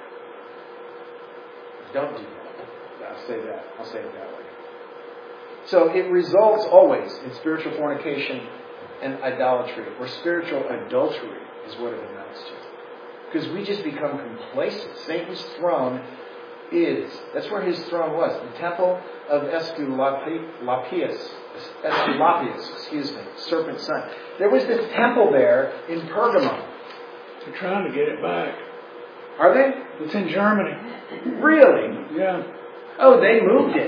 don't do that? I'll say that. I'll say it that way. So it results always in spiritual fornication and idolatry, or spiritual adultery is what it amounts to. Because we just become complacent. Satan's throne is, that's where his throne was, the temple of Esculapius, Esculapius, excuse me, serpent's son. There was this temple there in Pergamum. They're trying to get it back. Are they? It's in Germany. Really? Yeah. Oh, they moved it.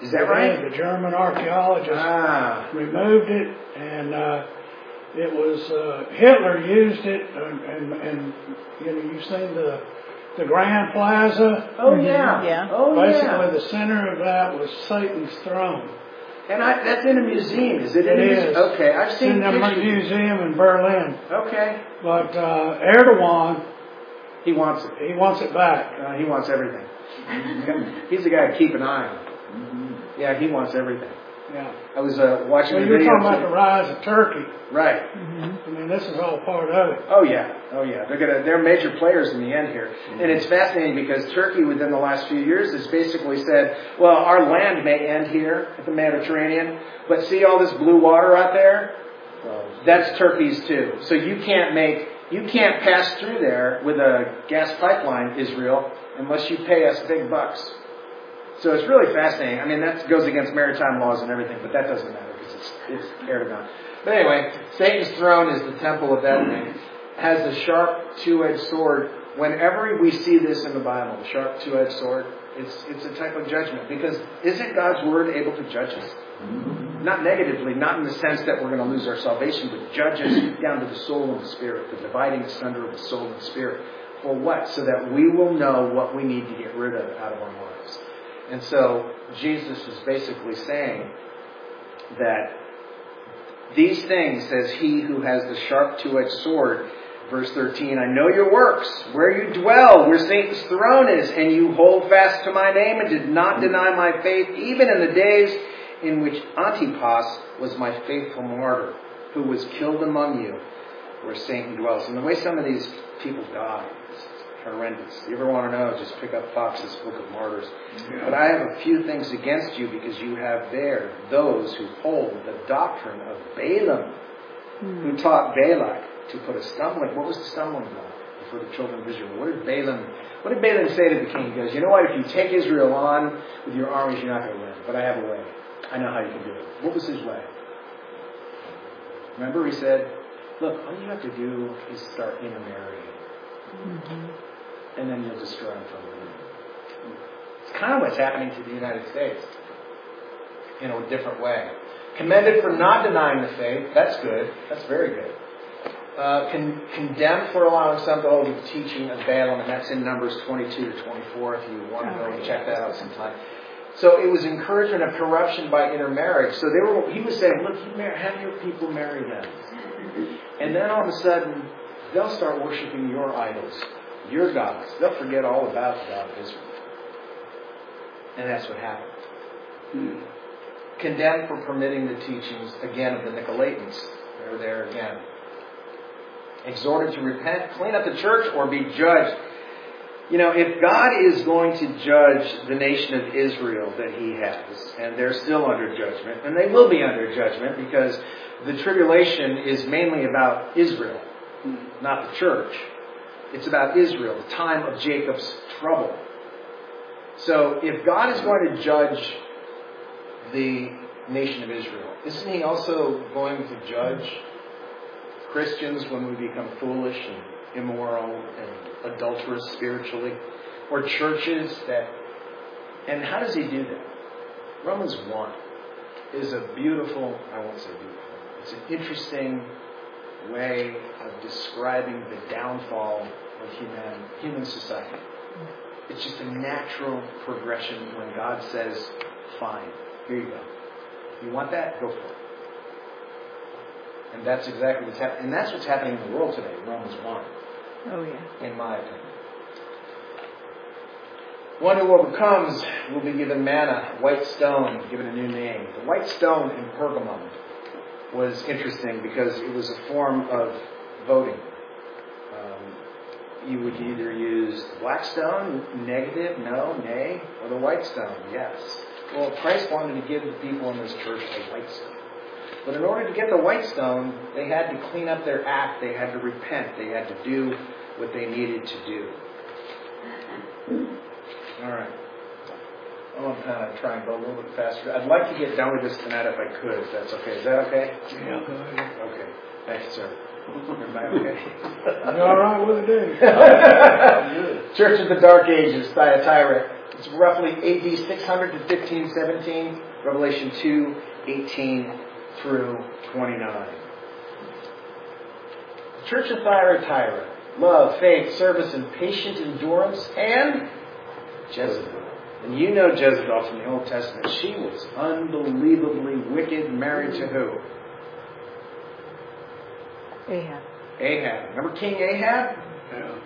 Is that right? The German archaeologists ah. removed it, and uh, it was uh, Hitler used it, and, and, and you know you've seen the the Grand Plaza. Oh yeah, yeah. Oh Basically, yeah. the center of that was Satan's throne. And I, that's in a museum, is it? It in a is. museum? Okay, I've It's seen in the pictures. museum in Berlin. Okay. But uh, Erdogan, he wants it. He wants it back. Uh, he wants everything. He's the guy to keep an eye on. Mm-hmm. Yeah, he wants everything. Yeah. I was uh, watching well, the you're video. talking about the rise of Turkey. Right. Mm-hmm. I mean, this is all part of it. Oh yeah. Oh yeah. They're gonna. They're major players in the end here, mm-hmm. and it's fascinating because Turkey, within the last few years, has basically said, "Well, our land may end here at the Mediterranean, but see all this blue water out there? That's Turkey's too. So you can't make, you can't pass through there with a gas pipeline, Israel, unless you pay us big bucks." So it's really fascinating. I mean, that goes against maritime laws and everything, but that doesn't matter because it's, it's Erdogan. But anyway, Satan's throne is the temple of that thing. Has a sharp two-edged sword. Whenever we see this in the Bible, the sharp two-edged sword, it's it's a type of judgment. Because isn't God's word able to judge us? Not negatively, not in the sense that we're going to lose our salvation, but judge us down to the soul and the spirit, the dividing asunder of the soul and spirit. For what? So that we will know what we need to get rid of out of our lives. And so Jesus is basically saying that these things, says he who has the sharp two-edged sword, verse thirteen, I know your works, where you dwell, where Satan's throne is, and you hold fast to my name and did not deny my faith, even in the days in which Antipas was my faithful martyr, who was killed among you, where Satan dwells. And the way some of these people die, horrendous. You ever want to know, just pick up Fox's Book of Martyrs. Yeah. But I have a few things against you because you have there those who hold the doctrine of Balaam, hmm. who taught Balak to put a stumbling. What was the stumbling block for the children of Israel? What did Balaam, what did Balaam say to the king? He goes, you know what, if you take Israel on with your armies, you're not going to win. But I have a way. I know how you can do it. What was his way? Remember, he said, look, all you have to do is start intermarrying. Mm-hmm. And then you'll destroy them from within. It's kind of what's happening to the United States in a different way. Commended for not denying the faith. That's good. That's very good. Uh, con- condemned for allowing some to hold the teaching of Balaam, and that's in Numbers twenty-two to twenty-four if you want to go and check that out sometime. So it was encouragement of corruption by intermarriage. So they were. He was saying, look, you mar- have your people marry them. And then all of a sudden, they'll start worshiping your idols. Your gods. They'll forget all about the God of Israel. And that's what happened. Hmm. Condemned for permitting the teachings, again, of the Nicolaitans. They're there again. Exhorted to repent, clean up the church, or be judged. You know, if God is going to judge the nation of Israel that he has, and they're still under judgment, and they will be under judgment because the tribulation is mainly about Israel, not the church. It's about Israel, the time of Jacob's trouble. So if God is going to judge the nation of Israel, isn't he also going to judge Christians when we become foolish and immoral and adulterous spiritually? Or churches that... And how does he do that? Romans one is a beautiful... I won't say beautiful. It's an interesting way of describing the downfall of human human society. It's just a natural progression when God says, fine, here you go. You want that? Go for it. And that's exactly what's happening. And that's what's happening in the world today, Romans one. Oh, yeah. In my opinion. One who overcomes will be given manna, white stone, given a new name. The white stone in Pergamum was interesting because it was a form of voting. Um, you would either use the black stone, negative, no, nay, or the white stone, yes. Well, Christ wanted to give the people in this church a white stone. But in order to get the white stone, they had to clean up their act. They had to repent. They had to do what they needed to do. All right. I'm going to kind of try and go a little bit faster. I'd like to get done with this tonight if I could, if that's okay. Is that okay? Yeah, go ahead. Okay. Thank you, sir. Everybody okay? You all right with it, dude? Church of the Dark Ages, Thyatira. It's roughly A D six hundred to fifteen seventeen, Revelation two, eighteen through twenty-nine. The church of Thyatira, love, faith, service, and patient endurance, and Jezebel. And you know Jezebel from the Old Testament. She was unbelievably wicked, married to who? Ahab. Ahab. Remember King Ahab? Yeah.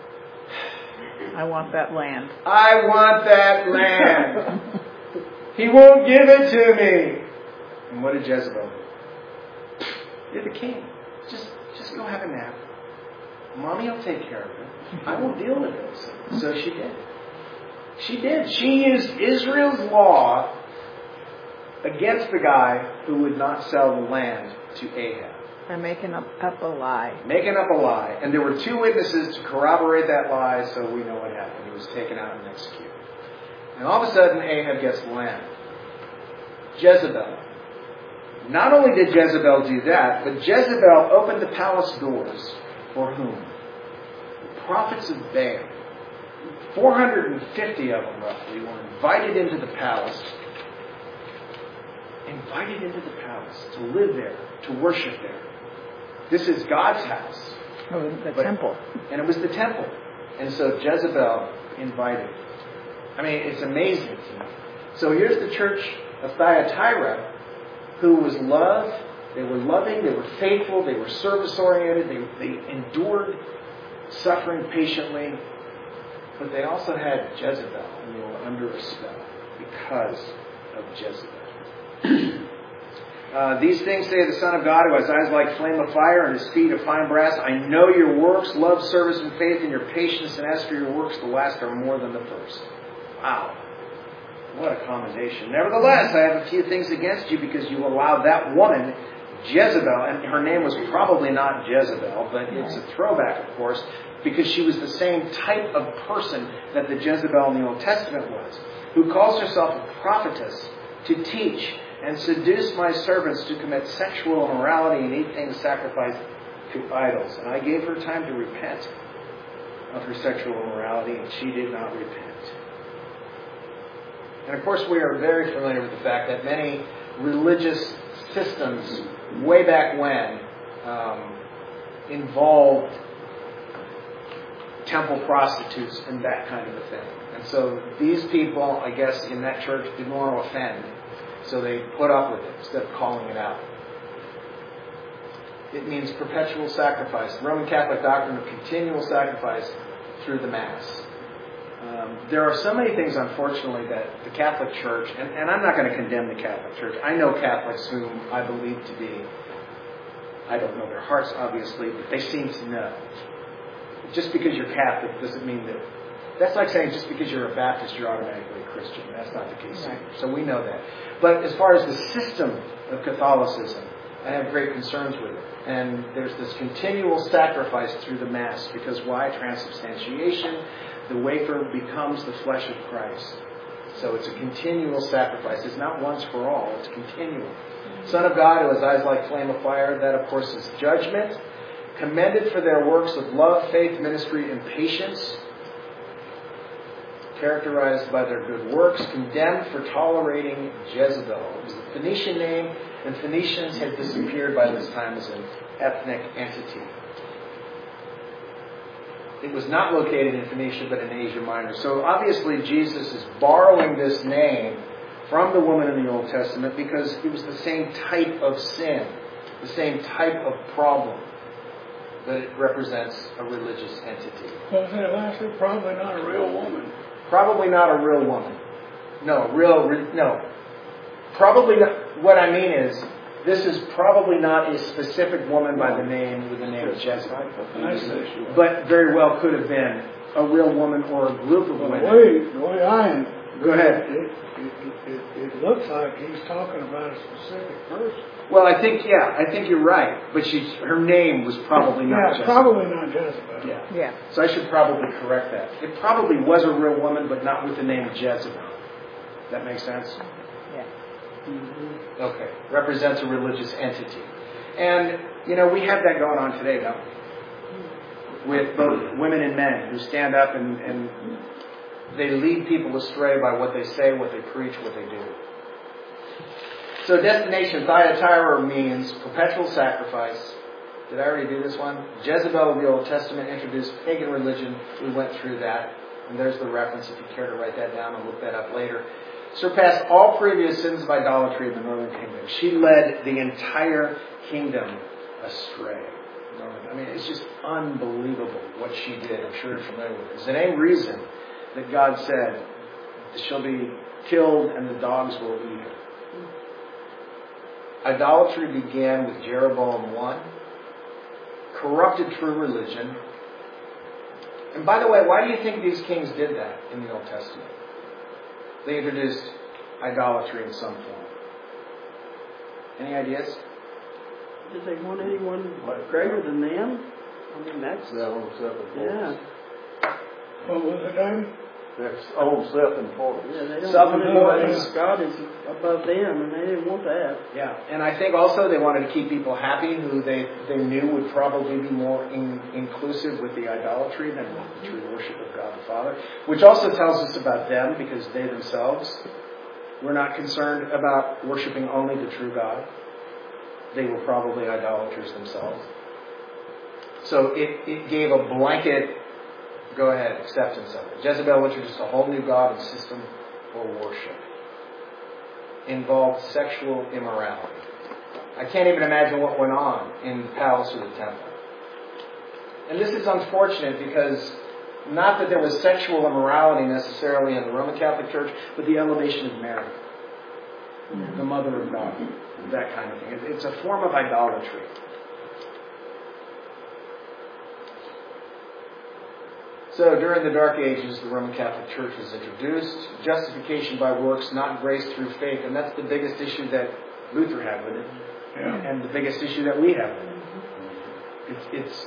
I want that land. I want that land. He won't give it to me. And what did Jezebel do? You're the king. Just, just go have a nap. Mommy will take care of it. I will deal with it. So she did. She did. She used Israel's law against the guy who would not sell the land to Ahab. They're making up, up a lie. Making up a lie. And there were two witnesses to corroborate that lie, so we know what happened. He was taken out and executed. And all of a sudden, Ahab gets the land. Jezebel. Not only did Jezebel do that, but Jezebel opened the palace doors for whom? The prophets of Baal. four hundred fifty of them, roughly, were invited into the palace. Invited into the palace to live there, to worship there. This is God's house. Oh, the but, temple. And it was the temple. And so Jezebel invited. I mean, it's amazing to me. So here's the church of Thyatira, who was loved. They were loving. They were faithful. They were service-oriented. They, they endured suffering patiently. But they also had Jezebel, and they were under a spell because of Jezebel. Uh, these things say the Son of God, who has eyes like flame of fire and his feet of fine brass. I know your works, love, service, and faith, and your patience. And as for your works, the last are more than the first. Wow. What a commendation. Nevertheless, I have a few things against you because you allowed that woman, Jezebel, and her name was probably not Jezebel, but it's a throwback, of course, because she was the same type of person that the Jezebel in the Old Testament was, who calls herself a prophetess, to teach and seduce my servants to commit sexual immorality and eat things sacrificed to idols. And I gave her time to repent of her sexual immorality, and she did not repent. And of course, we are very familiar with the fact that many religious systems, way back when, um, involved temple prostitutes and that kind of a thing. And so these people, I guess, in that church didn't want to offend. So they put up with it instead of calling it out. It means perpetual sacrifice. The Roman Catholic doctrine of continual sacrifice through the Mass. Um, there are so many things, unfortunately, that the Catholic Church, and, and I'm not going to condemn the Catholic Church. I know Catholics whom I believe to be, I don't know their hearts, obviously, but they seem to know. Just because you're Catholic doesn't mean that. That's like saying just because you're a Baptist, you're automatically a Christian. That's not the case either. So we know that. But as far as the system of Catholicism, I have great concerns with it. And there's this continual sacrifice through the Mass. Because why? Transubstantiation. The wafer becomes the flesh of Christ. So it's a continual sacrifice. It's not once for all. It's continual. Son of God, who has eyes like flame of fire. That, of course, is judgment. Commended for their works of love, faith, ministry, and patience. Characterized by their good works, condemned for tolerating Jezebel. It was a Phoenician name, and Phoenicians had disappeared by this time as an ethnic entity. It was not located in Phoenicia, but in Asia Minor. So obviously Jesus is borrowing this name from the woman in the Old Testament because it was the same type of sin, the same type of problem, but it represents a religious entity. Well, say lastly, probably not a real woman. Probably not a real woman. No, real, re, no. Probably not. What I mean is, this is probably not a specific woman by the name, with the name of Jezebel. But very well could have been a real woman or a group of women. The way, the way I Go ahead. It, it, it, it looks like he's talking about a specific person. Well, I think, yeah, I think you're right. But she's, her name was probably not yeah, Jezebel. probably not Jezebel. Yeah. Yeah. So I should probably correct that. It probably was a real woman, but not with the name Jezebel. That makes sense? Yeah. Mm-hmm. Okay. Represents a religious entity. And, you know, we have that going on today, don't we? With both women and men who stand up and, and They lead people astray by what they say, what they preach, what they do. So destination Thyatira means perpetual sacrifice. Did I already do this one? Jezebel of the Old Testament introduced pagan religion. We went through that. And there's the reference if you care to write that down and look that up later. Surpassed all previous sins of idolatry in the northern kingdom. She led the entire kingdom astray. I mean, it's just unbelievable what she did. I'm sure you're familiar with it. It's the same reason that God said, she'll be killed and the dogs will eat her. Idolatry began with Jeroboam the First. Corrupted true religion. And by the way, why do you think these kings did that in the Old Testament? They introduced idolatry in some form. Any ideas? Did they want anyone greater than them? I mean, that's... Their own self-importance. Yeah. What was it, David? Their own self-importance. Yeah, they don't Self-importance. want God is above them, and they didn't want that. Yeah, and I think also they wanted to keep people happy who they, they knew would probably be more in, inclusive with the idolatry than with the true worship of God the Father, which also tells us about them because they themselves were not concerned about worshiping only the true God. They were probably idolaters themselves. So it, it gave a blanket, go ahead, acceptance of it. Jezebel introduced a whole new God and system for worship. Involved sexual immorality. I can't even imagine what went on in the palace or the temple. And this is unfortunate because not that there was sexual immorality necessarily in the Roman Catholic Church, but the elevation of Mary, the Mother of God, that kind of thing. It's a form of idolatry. So during the Dark Ages, the Roman Catholic Church was introduced. Justification by works, not grace through faith. And that's the biggest issue that Luther had with it. Yeah. And the biggest issue that we have with it. It's it's,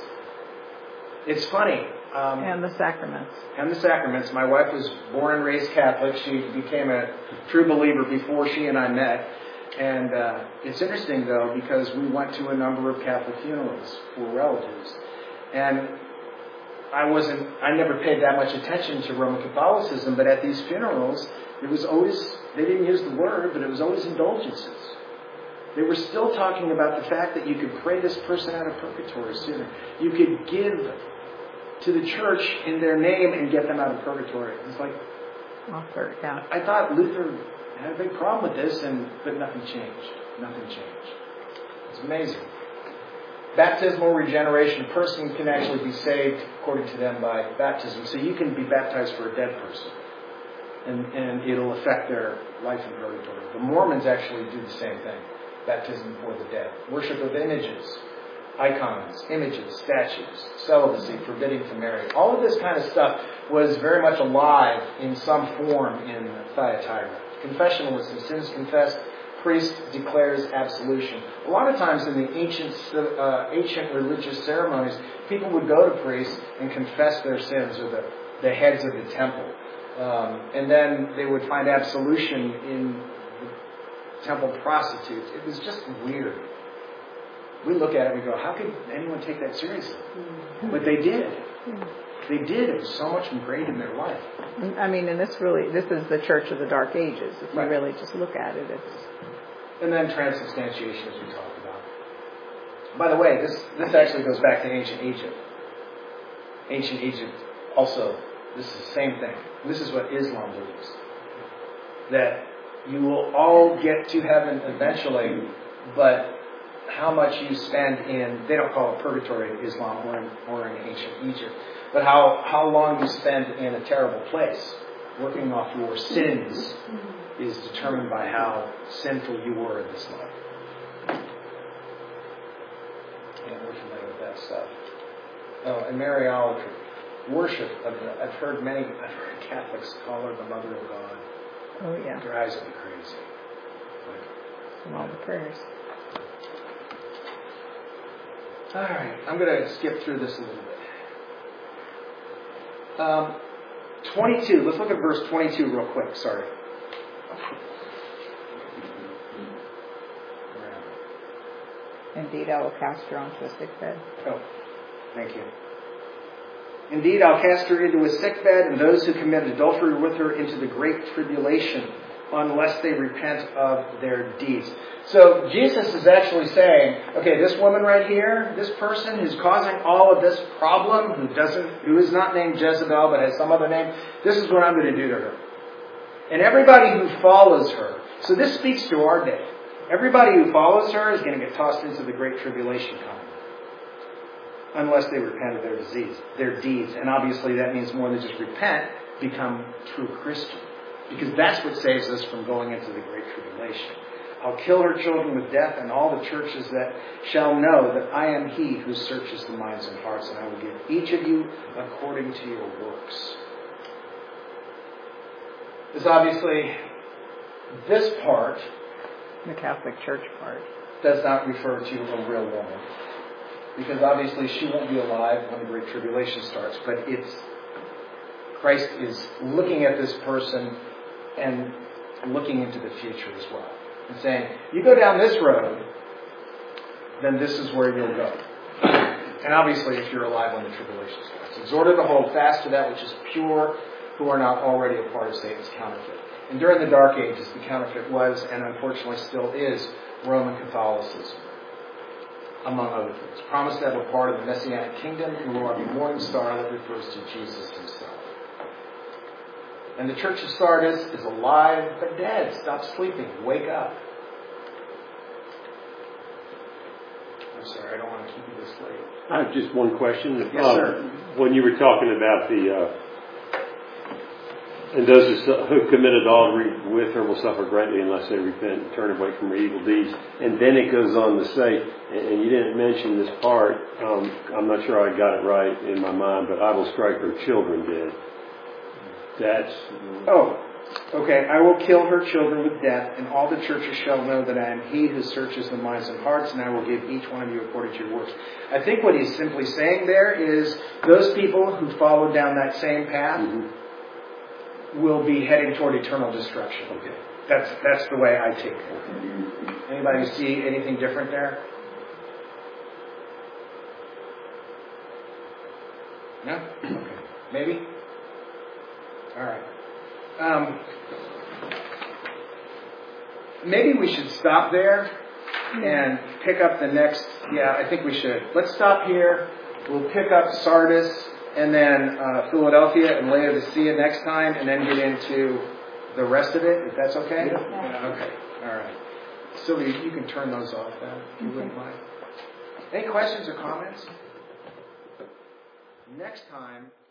it's funny. Um, And the sacraments. and the sacraments. My wife was born and raised Catholic. She became a true believer before she and I met. And uh, it's interesting, though, because we went to a number of Catholic funerals for relatives. And I wasn't, I never paid that much attention to Roman Catholicism, but at these funerals, it was always, they didn't use the word, but it was always indulgences. They were still talking about the fact that you could pray this person out of purgatory sooner. You could give to the church in their name and get them out of purgatory. It's like, Offer, yeah. I thought Luther had a big problem with this, and but nothing changed. Nothing changed. It's amazing. Baptismal regeneration. A person can actually be saved, according to them, by baptism. So you can be baptized for a dead person, and, and it'll affect their life in purgatory. The Mormons actually do the same thing. Baptism for the dead. Worship of images, icons, images, statues, celibacy, forbidding to marry. All of this kind of stuff was very much alive in some form in Thyatira. Confessionalism, sins confessed, priest declares absolution. A lot of times in the ancient uh, ancient religious ceremonies, people would go to priests and confess their sins, or the, the heads of the temple. Um, and then they would find absolution in the temple prostitutes. It was just weird. We look at it and we go, how could anyone take that seriously? But they did. They did. It was so much ingrained in their life. I mean, and this really, this is the Church of the Dark Ages. If you Right. really just look at it, it's... And then transubstantiation, as we talked about. By the way, this, this actually goes back to ancient Egypt. Ancient Egypt also, this is the same thing. This is what Islam believes. That you will all get to heaven eventually, but how much you spend in, they don't call it purgatory in Islam or in, or in ancient Egypt, but how, how long you spend in a terrible place, working off your sins, is determined by how sinful you were in this life. Yeah, we're familiar with that stuff. Oh, and Mariolatry, worship of the, I've heard many, I've heard Catholics call her the Mother of God. Oh, yeah. It drives me crazy. From all the prayers. All right, I'm going to skip through this a little bit. Um, twenty-two, let's look at verse twenty-two real quick, sorry. Indeed, I will cast her onto a sick bed. Oh, thank you. Indeed, I'll cast her into a sick bed, and those who commit adultery with her into the great tribulation, unless they repent of their deeds. So Jesus is actually saying, okay, this woman right here, this person who's causing all of this problem, who doesn't, who is not named Jezebel but has some other name, this is what I'm going to do to her. And everybody who follows her. So this speaks to our day. Everybody who follows her is going to get tossed into the great tribulation coming, unless they repent of their disease, their deeds. And obviously that means more than just repent, become true Christian. Because that's what saves us from going into the great tribulation. I'll kill her children with death, and all the churches that shall know that I am he who searches the minds and hearts, and I will give each of you according to your works. This obviously, this part, The Catholic Church part, does not refer to a real woman. Because obviously she won't be alive when the Great Tribulation starts. But it's Christ is looking at this person and looking into the future as well. And saying, you go down this road, then this is where you'll go. And obviously if you're alive when the tribulation starts. Exhorted to hold fast to that which is pure, who are not already a part of Satan's counterfeit. And during the Dark Ages, the counterfeit was, and unfortunately still is, Roman Catholicism, among other things. Promised to have a part of the Messianic kingdom, and will have a morning star that refers to Jesus himself. And the Church of Sardis is alive but dead. Stop sleeping. Wake up. I'm sorry, I don't want to keep you this late. I have just one question. Yes, um, sir. When you were talking about the, uh, and those who committed adultery with her will suffer greatly unless they repent and turn away from their evil deeds. And then it goes on to say, and you didn't mention this part, um, I'm not sure I got it right in my mind, but I will strike her children dead. That's... Oh, okay. I will kill her children with death, and all the churches shall know that I am he who searches the minds and hearts, and I will give each one of you according to your works. I think what he's simply saying there is those people who followed down that same path mm-hmm. will be heading toward eternal destruction. Okay. That's that's the way I take it. Anybody see anything different there? No? Okay. Maybe? All right. Um, maybe we should stop there and pick up the next... Yeah, I think we should. Let's stop here. We'll pick up Sardis and then uh, Philadelphia and Laodicea next time, and then get into the rest of it, if that's okay? Yeah. Yeah, okay. All right. Sylvia, you can turn those off then, if you wouldn't mind. Any questions or comments? Next time...